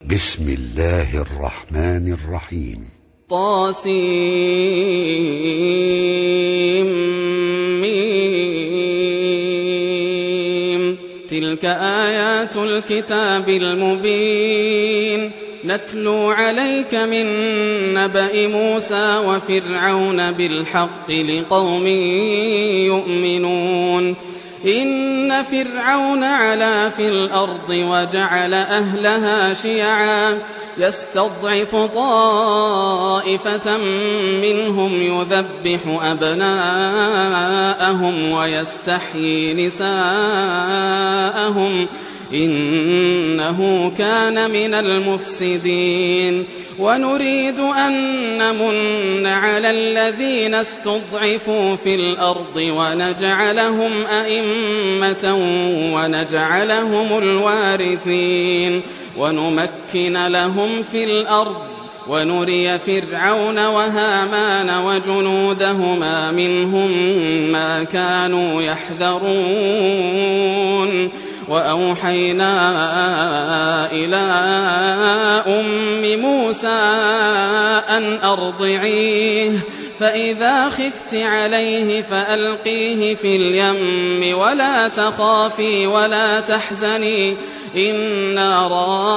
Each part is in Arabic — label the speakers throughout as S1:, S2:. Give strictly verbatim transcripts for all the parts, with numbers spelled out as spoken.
S1: بسم الله الرحمن الرحيم.
S2: طاسيم. تلك آيات الكتاب المبين نتلو عليك من نبأ موسى وفرعون بالحق لقوم يؤمنون. إن فرعون علا في الأرض وجعل أهلها شيعا يستضعف طائفة منهم يذبح أبناءهم ويستحيي نساءهم إنه كان من المفسدين. ونريد أن نمن على الذين استضعفوا في الأرض ونجعلهم أئمة ونجعلهم الوارثين ونمكن لهم في الأرض ونري فرعون وهامان وجنودهما منهم ما كانوا يحذرون. وأوحينا إلى أم موسى أن أرضعيه فإذا خفت عليه فألقيه في اليم ولا تخافي ولا تحزني إنا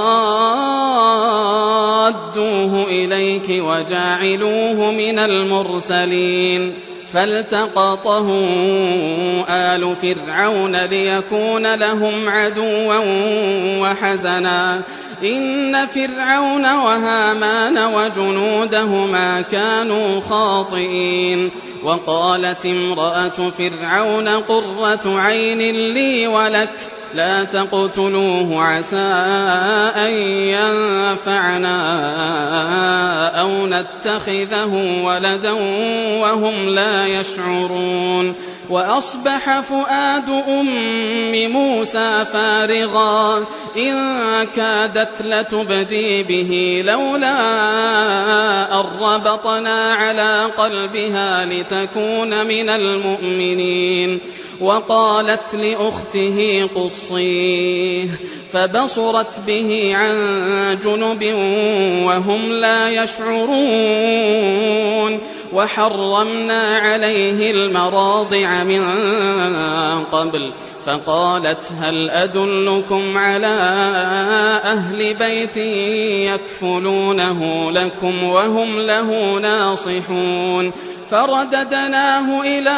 S2: رادوه إليك وجاعلوه من المرسلين. فالتقطه آل فرعون ليكون لهم عدوا وحزنا إن فرعون وهامان وجنودهما كانوا خاطئين. وقالت امرأة فرعون قرة عين لي ولك لا تقتلوه عسى أن ينفعنا أو نتخذه ولدا وهم لا يشعرون. وأصبح فؤاد أم موسى فارغا إن كادت لتبدي به لولا أن ربطنا على قلبها لتكون من المؤمنين. وقالت لأخته قصيه فبصرت به عن جنب وهم لا يشعرون. وحرمنا عليه المراضع من قبل فقالت هل أدلكم على أهل بيت يكفلونه لكم وهم له ناصحون. فرددناه إلى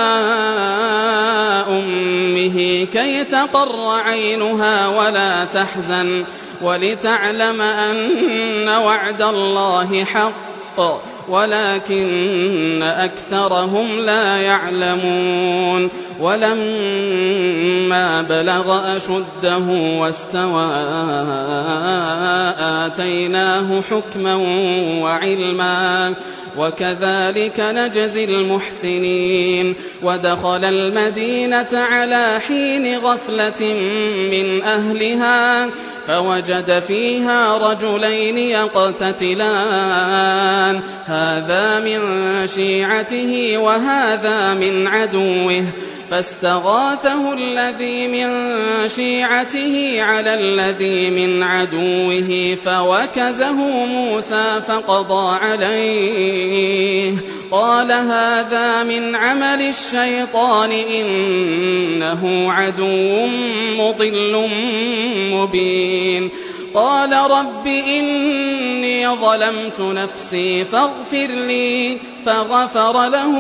S2: أمه كي تقر عينها ولا تحزن ولتعلم أن وعد الله حق ولكن أكثرهم لا يعلمون. ولما بلغ أشده واستوى آتيناه حكما وعلما وكذلك نجزي المحسنين. ودخل المدينة على حين غفلة من أهلها فوجد فيها رجلين يقتتلان هذا من شيعته وهذا من عدوه فاستغاثه الذي من شيعته على الذي من عدوه فوكزه موسى فقضى عليه قال هذا من عمل الشيطان إنه عدو مضل مبين. قال رب إني ظلمت نفسي فاغفر لي فغفر له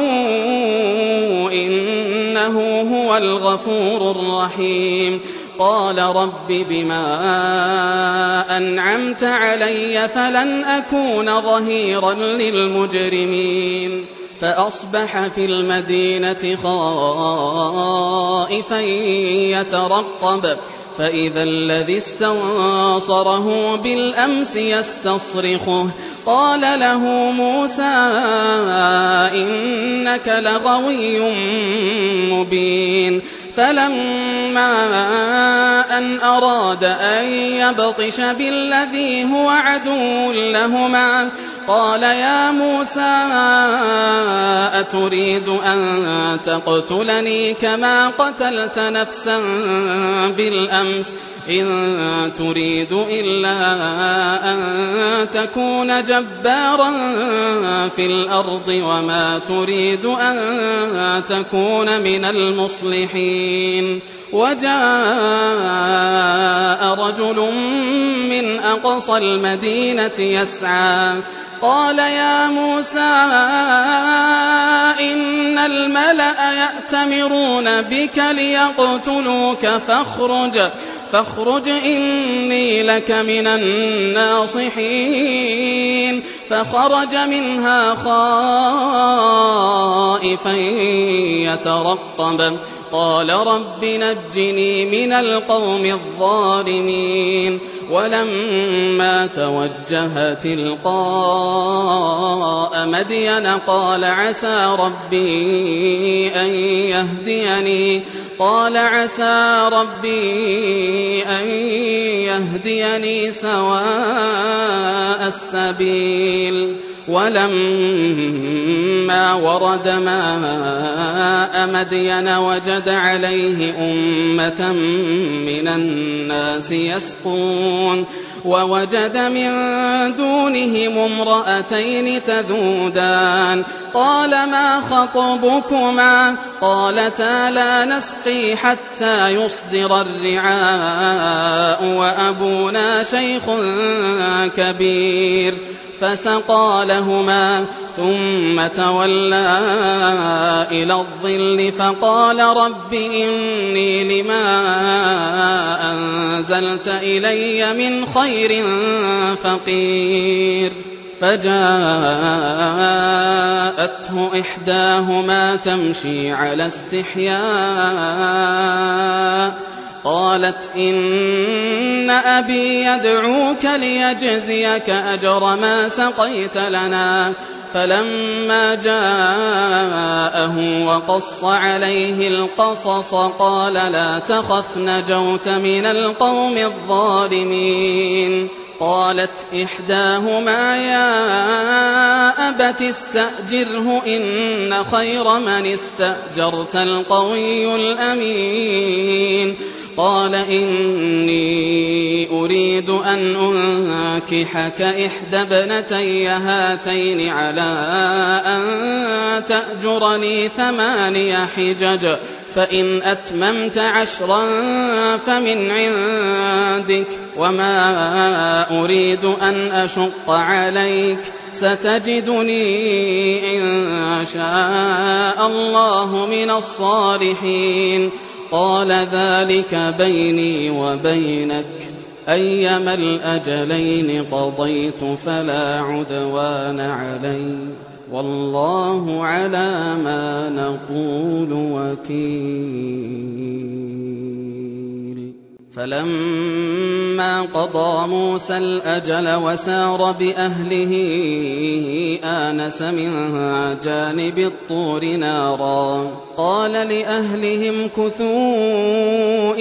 S2: إنه هو الغفور الرحيم. قال رب بما أنعمت علي فلن أكون ظهيرا للمجرمين. فأصبح في المدينة خائفا يترقب فإذا الذي استنصره بالأمس يستصرخه قال له موسى إنك لغوي مبين. فلما أن أراد أن يبطش بالذي هو عدو لهما قال يا موسى أتريد أن تقتلني كما قتلت نفسا بالأمس إن تريد إلا أن تكون جبارا في الأرض وما تريد أن تكون من المصلحين. وجاء رجل من أقصى المدينة يسعى قال يا موسى إن الملأ يأتمرون بك ليقتلوك فاخرج فاخرج إني لك من الناصحين. فخرج منها خائفا يترقب قال رب نجني من القوم الظالمين. ولما توجه تلقاء مدين قال عسى ربي أن يهديني قال عسى ربي أن يهديني سواء السبيل. ولما ورد ماء مدين وجد عليه أمة من الناس يسقون ووجد من دونهم امرأتين تذودان قال ما خطبكما قالتا لا نسقي حتى يصدر الرعاء وأبونا شيخ كبير. فسقى لهما ثم تولى إلى الظل فقال رب إني لما أنزلت إلي من خير فقير. فجاءته إحداهما تمشي على استحياء قالت إن أبي يدعوك ليجزيك أجر ما سقيت لنا. فلما جاءه وقص عليه القصص قال لا تخف نجوت من القوم الظالمين. قالت إحداهما يا أبت استأجره إن خير من استأجرت القوي الأمين. قال إني أريد أن أنكحك إحدى ابنتي هاتين على أن تأجرني ثماني حجج فإن أتممت عشرا فمن عندك وما أريد أن أشق عليك ستجدني إن شاء الله من الصالحين. قال ذلك بيني وبينك أيما الأجلين قضيت فلا عدوان علي والله على ما نقول وكيل. فلما قضى موسى الأجل وسار بأهله آنس من جانب الطور نارا قال لأهلهم كثوا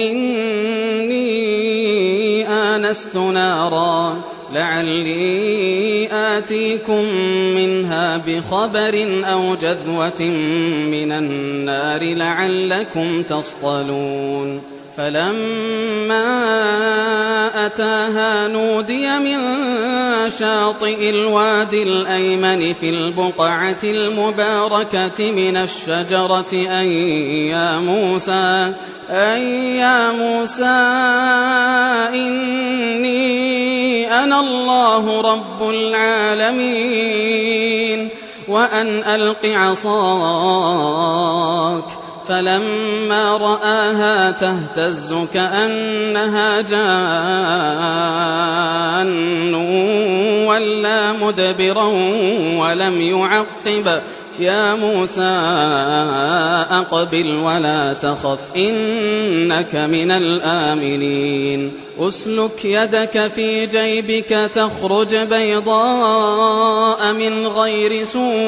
S2: إني آنست نارا لعلي آتيكم منها بخبر أو جذوة من النار لعلكم تصطلون. فلما أتاها نودي من شاطئ الوادي الأيمن في البقعة المباركة من الشجرة أن يا موسى أن يا موسى إني أنا الله رب العالمين وأن ألق عصاك. فلما رآها تهتز كأنها جان ولا مدبرا ولم يعقب يا موسى أقبل ولا تخف إنك من الآمنين. أسلك يدك في جيبك تخرج بيضاء من غير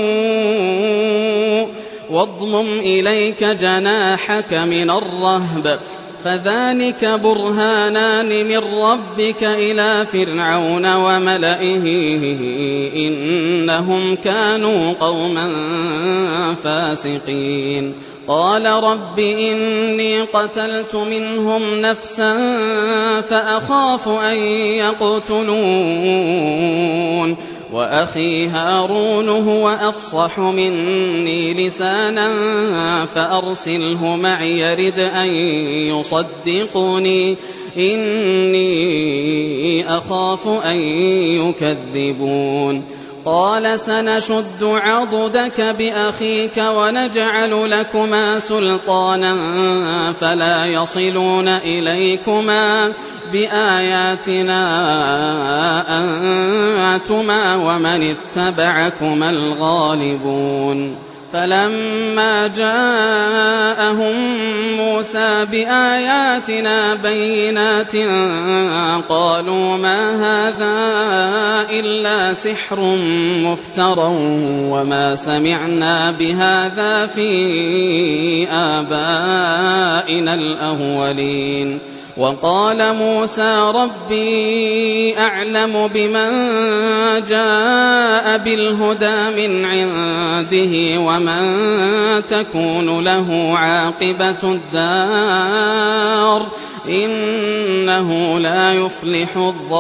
S2: سوء واضمم إليك جناحك من الرهب فذلك برهانان من ربك إلى فرعون وملئه إنهم كانوا قوما فاسقين. قال رب إني قتلت منهم نفسا فأخاف أن يقتلون وأخي هارون هو أفصح مني لسانا فأرسله معي يرد أن يصدقني إني أخاف أن يكذبون قال سنشد عضدك بأخيك ونجعل لكما سلطانا فلا يصلون إليكما بآياتنا أنتما ومن اتبعكما الغالبون فلما جاءهم موسى بآياتنا بينات قالوا ما هذا إلا سحر مفترى وما سمعنا بهذا في آبائنا الأولين وقال موسى ربي أعلم بمن جاء بالهدى من عنده ومن تكون له عاقبة الدار إنه لا يفلح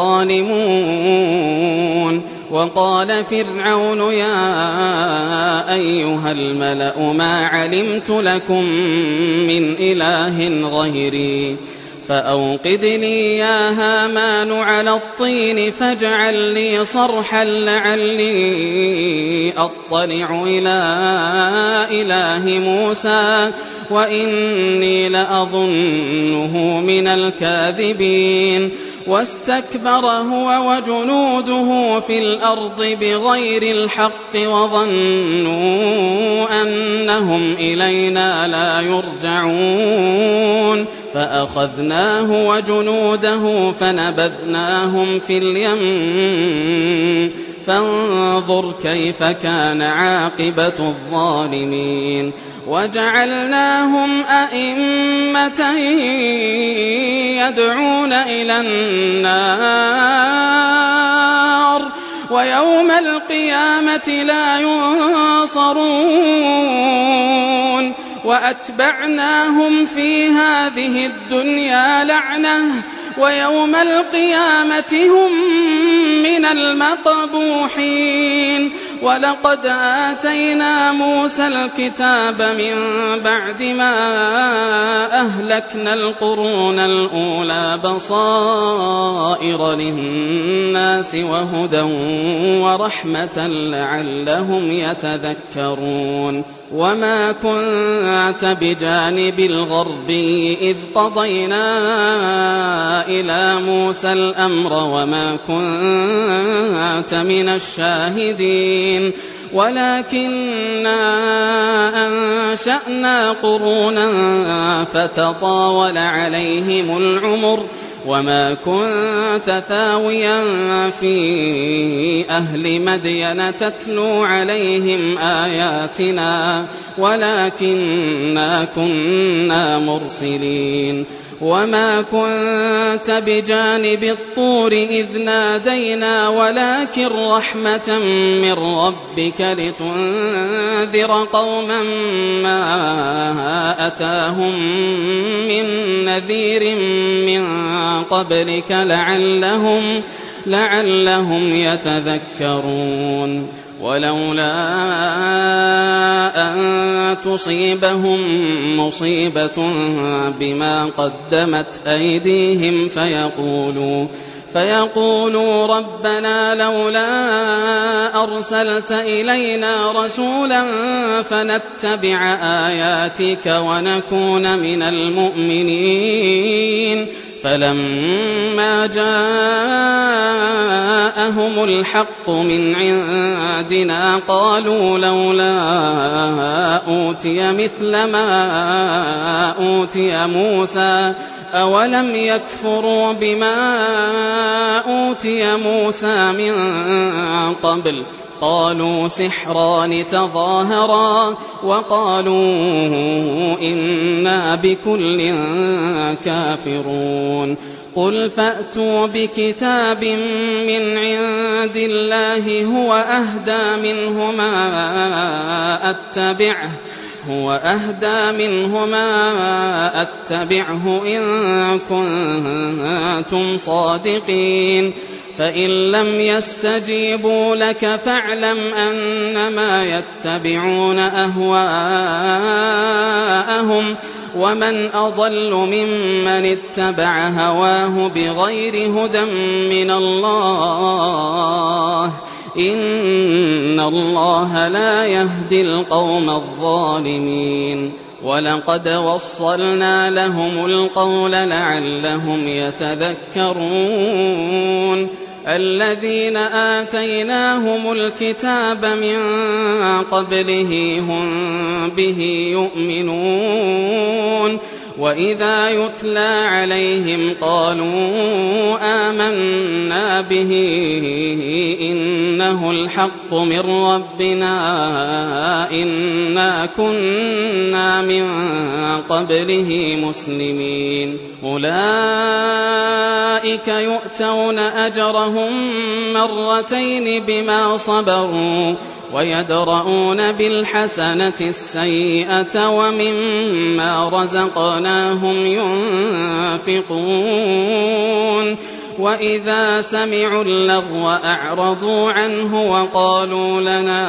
S2: الظالمون وقال فرعون يا أيها الملأ ما علمت لكم من إله غيري فأوقد لي يا هامان على الطين فاجعل لي صرحا لعلي أطلع إلى إله موسى وإني لأظنه من الكاذبين واستكبر هو وجنوده في الأرض بغير الحق وظنوا أنهم إلينا لا يرجعون فأخذناه وجنوده فنبذناهم في اليم فانظر كيف كان عاقبة الظالمين وجعلناهم أئمة يدعون إلى النار ويوم القيامة لا ينصرون وأتبعناهم في هذه الدنيا لعنة ويوم القيامة هم من المقبوحين ولقد آتينا موسى الكتاب من بعد ما أهلكنا القرون الأولى بصائر للناس وهدى ورحمة لعلهم يتذكرون وما كنت بجانب الغربي إذ قضينا إلى موسى الأمر وما كنت من الشاهدين ولكننا أنشأنا قرونا فتطاول عليهم العمر وما كنت ثاويا في أهل مدين تتلو عليهم آياتنا ولكننا كنا مرسلين وما كنت بجانب الطور إذ نادينا ولكن رحمة من ربك لتنذر قوما ما أتاهم من نذير من قبلك لعلهم, لعلهم يتذكرون ولولا أن تصيبهم مصيبة بما قدمت أيديهم فيقولوا فيقولوا ربنا لولا أرسلت إلينا رسولا فنتبع آياتك ونكون من المؤمنين فلما جاءهم الحق من عندنا قالوا لولا أوتي مثل ما أوتي موسى أولم يكفروا بما أوتي موسى من قبل قالوا سحران تظاهرا وقالوا إنا بكل كافرون قل فأتوا بكتاب من عند الله هو أهدى منهما أتبعه هو أهدى منهما أتبعه إن كنتم صادقين فإن لم يستجيبوا لك فاعلم أنما يتبعون أهواءهم ومن أضل ممن اتبع هواه بغير هدى من الله إن الله لا يهدي القوم الظالمين ولقد وصلنا لهم القول لعلهم يتذكرون الذين آتيناهم الكتاب من قبله هم به يؤمنون وإذا يتلى عليهم قالوا آمنا به إنه الحق من ربنا إنا كنا من قبله مسلمين أولئك يؤتون أجرهم مرتين بما صبروا ويدرؤون بالحسنة السيئة ومما رزقناهم ينفقون وإذا سمعوا اللغو أعرضوا عنه وقالوا لنا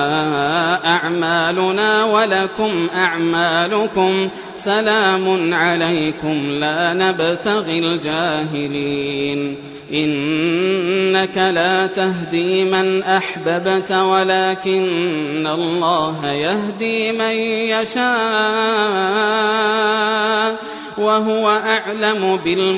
S2: أعمالنا ولكم أعمالكم سلام عليكم لا نبتغي الجاهلين إنك لا تهدي من أحببت ولكن الله يهدي من يشاء وهو أعلم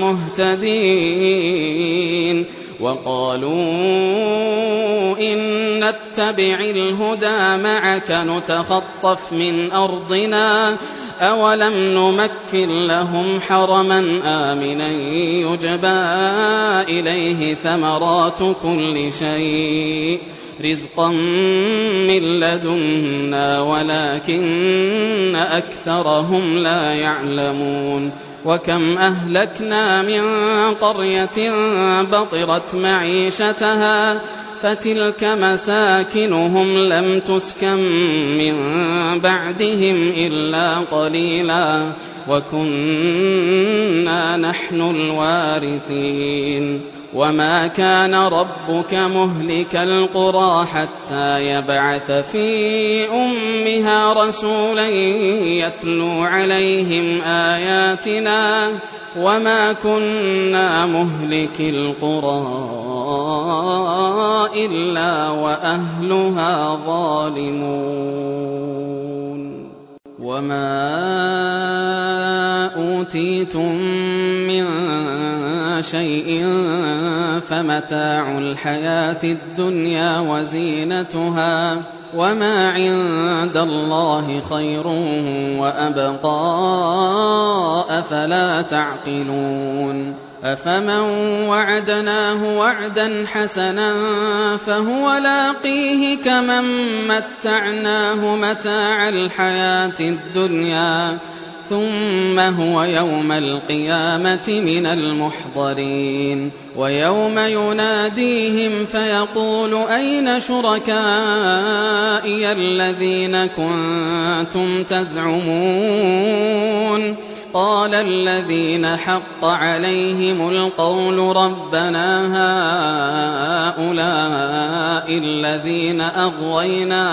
S2: بالمهتدين وقالوا إن نتبع الهدى معك نتخطف من أرضنا أولم نمكن لهم حرما آمنا يجبى إليه ثمرات كل شيء رزقا من لدنا ولكن أكثرهم لا يعلمون وكم أهلكنا من قرية بطرت معيشتها فتلك مساكنهم لم تسكن من بعدهم إلا قليلا وكنا نحن الوارثين وما كان ربك مهلك القرى حتى يبعث في أمها رسولا يتلو عليهم آياتنا وما كنا مهلك القرى إلا وأهلها ظالمون وما أوتيتم من شيء فمتاع الحياة الدنيا وزينتها وما عند الله خير وأبقى أفلا تعقلون أفمن وعدناه وعدا حسنا فهو لاقيه كمن متعناه متاع الحياة الدنيا ثم هو يوم القيامة من المحضرين ويوم يناديهم فيقول أين شركائي الذين كنتم تزعمون قال الذين حق عليهم القول ربنا هؤلاء الذين أغوينا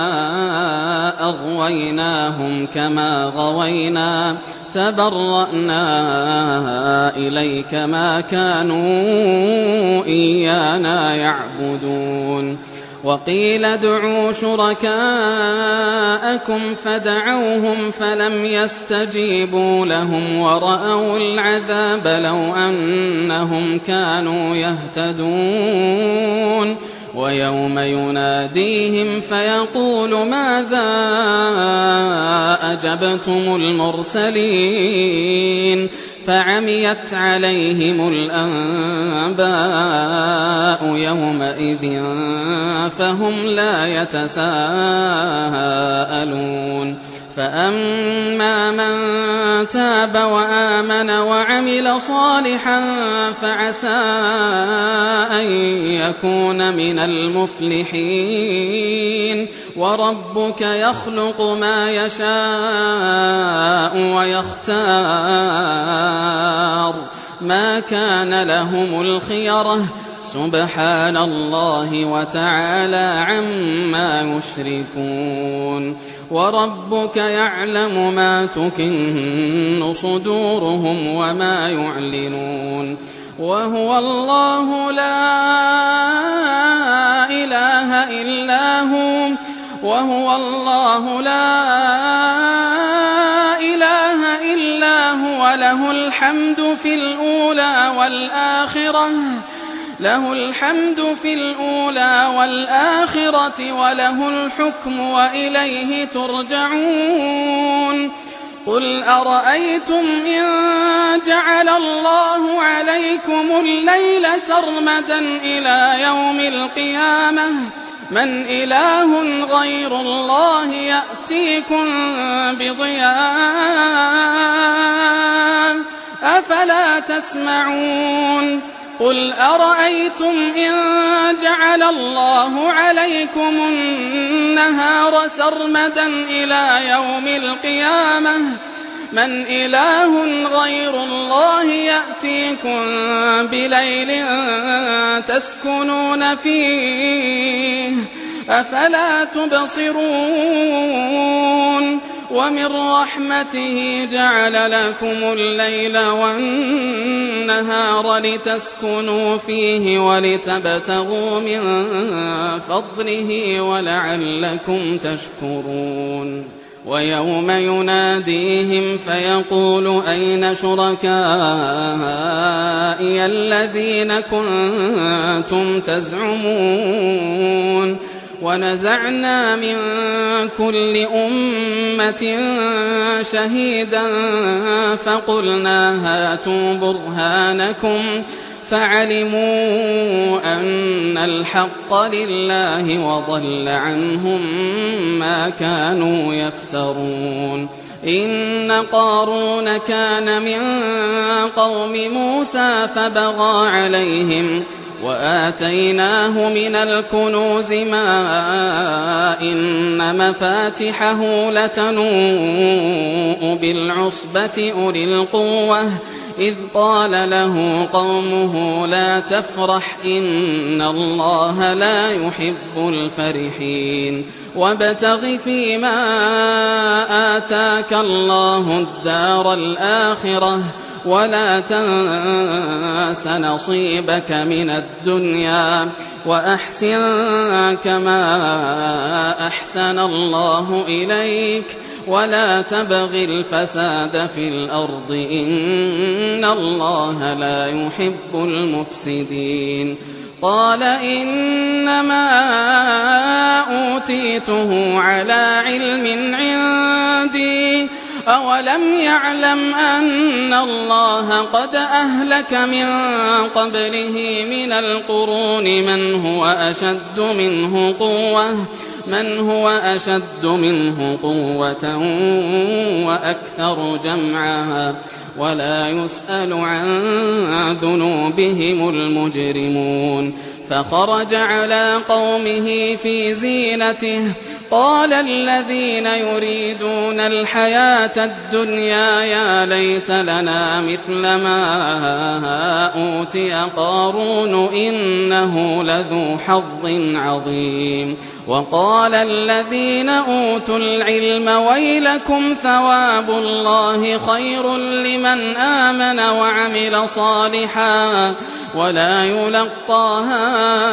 S2: أغويناهم كما غوينا تبرأنا إليك ما كانوا إيانا يعبدون وقيل ادعوا شركاءكم فدعوهم فلم يستجيبوا لهم ورأوا العذاب لو أنهم كانوا يهتدون ويوم يناديهم فيقول ماذا أجبتم المرسلين فعميت عليهم الأنباء يومئذ فهم لا يتساءلون فأما من تاب وآمن وعمل صالحا فعسى أن يكون من المفلحين وربك يخلق ما يشاء ويختار ما كان لهم الخيرة سبحان الله وتعالى عما يشركون وربك يعلم ما تكن صدورهم وما يعلنون وهو الله لا إله إلا هو وهو الله لا إله إلا هو له الحمد في الأولى والآخرة له الحمد في الأولى والآخرة وله الحكم وإليه ترجعون قل أرأيتم إن جعل الله عليكم الليل سرمدا إلى يوم القيامة من إله غير الله يأتيكم بضياء أفلا تسمعون قل أرأيتم إن جعل الله عليكم النهار سرمدا إلى يوم القيامة من إله غير الله يأتيكم بليل تسكنون فيه أفلا تبصرون ومن رحمته جعل لكم الليل والنهار لتسكنوا فيه ولتبتغوا من فضله ولعلكم تشكرون ويوم يناديهم فيقول أين شركائي الذين كنتم تزعمون ونزعنا من كل أمة شهيدا فقلنا هاتوا برهانكم فعلموا أن الحق لله وضل عنهم ما كانوا يفترون إن قارون كان من قوم موسى فبغى عليهم وآتيناه من الكنوز ما إن مفاتحه لتنوء بالعصبة أولي القوة إذ قال له قومه لا تفرح إن الله لا يحب الفرحين وابتغ فيما آتاك الله الدار الآخرة ولا تنس نصيبك من الدنيا وأحسن كما أحسن الله إليك ولا تبغ الفساد في الأرض إن الله لا يحب المفسدين قال إنما أوتيته على علم عندي أولم يعلم أن الله قد أهلك من قبله من القرون من هو أشد منه قوة من هو أشد منه قوة وأكثر جمعا ولا يسأل عن ذنوبهم المجرمون فخرج على قومه في زينته قال الذين يريدون الحياة الدنيا يا ليت لنا مثل ما أوتي قارون إنه لذو حظ عظيم وقال الذين أوتوا العلم ويلكم ثواب الله خير لمن آمن وعمل صالحا ولا يلقاها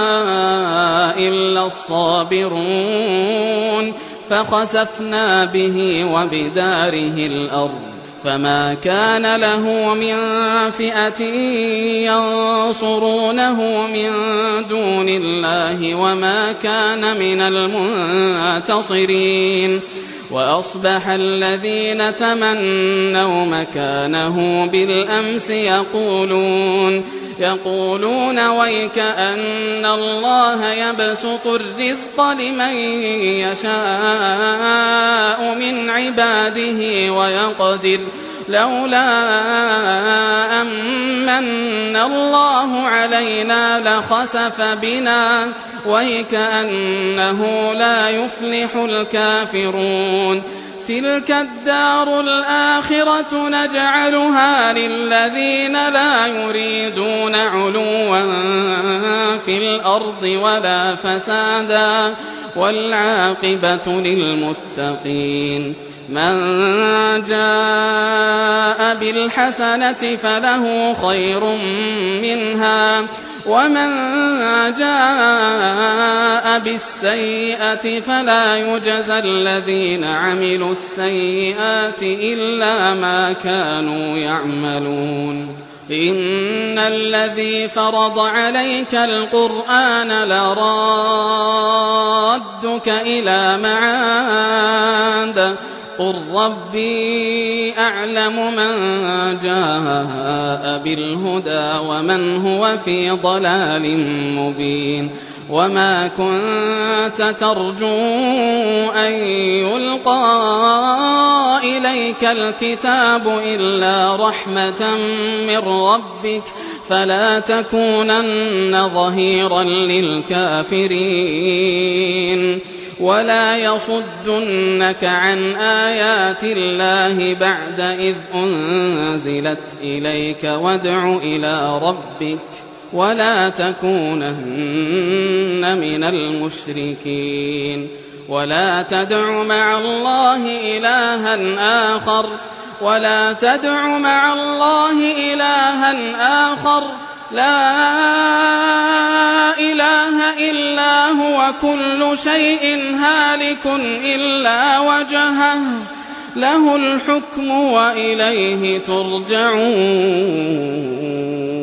S2: إلا الصابرون فخسفنا به وبداره الأرض فما كان له من فئة ينصرونه من دون الله وما كان من المنتصرين وأصبح الذين تمنوا مكانه بالأمس يقولون يقولون ويك أن الله يبسط الرزق لمن يشاء من عباده ويقدر لولا أمن الله علينا لخسف بنا ويكأنه لا يفلح الكافرون تلك الدار الآخرة نجعلها للذين لا يريدون علوا في الأرض ولا فسادا والعاقبة للمتقين من جاء بالحسنة فله خير منها ومن جاء بالسيئة فلا يجزى الذين عملوا السيئات إلا ما كانوا يعملون إن الذي فرض عليك القرآن لرادك إلى معاد قل ربي أعلم من جاء بالهدى ومن هو في ضلال مبين وما كنت ترجو أن يلقى إليك الكتاب إلا رحمة من ربك فلا تكونن ظهيرا للكافرين ولا يصدنك عن آيات الله بعد إذ أنزلت إليك وادع إلى ربك ولا تكونن من المشركين ولا تدع مع الله إلها آخر ولا تدع مع الله إلها آخر لا إله إلا هو كل شيء هالك إلا وجهه له الحكم وإليه ترجعون.